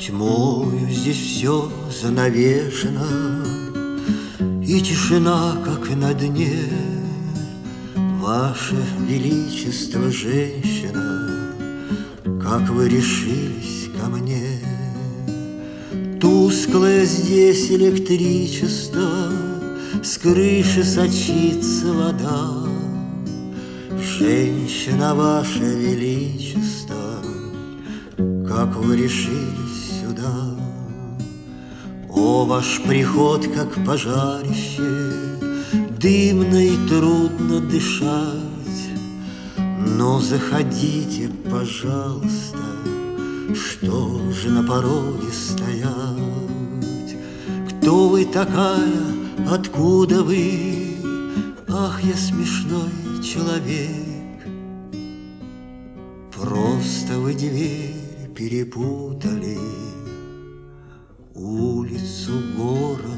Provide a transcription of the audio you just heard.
Тьмою здесь все занавешено, и тишина, как на дне. Ваше Величество, женщина, как вы решились ко мне? Тусклое здесь электричество, с крыши сочится вода. Женщина, Ваше Величество, как вы решились сюда? О, ваш приход, как пожарище, дымно и трудно дышать. Но заходите, пожалуйста, что же на пороге стоять? Кто вы такая, откуда вы? Ах, я смешной человек. Просто вы дверь перепутали, улицу, город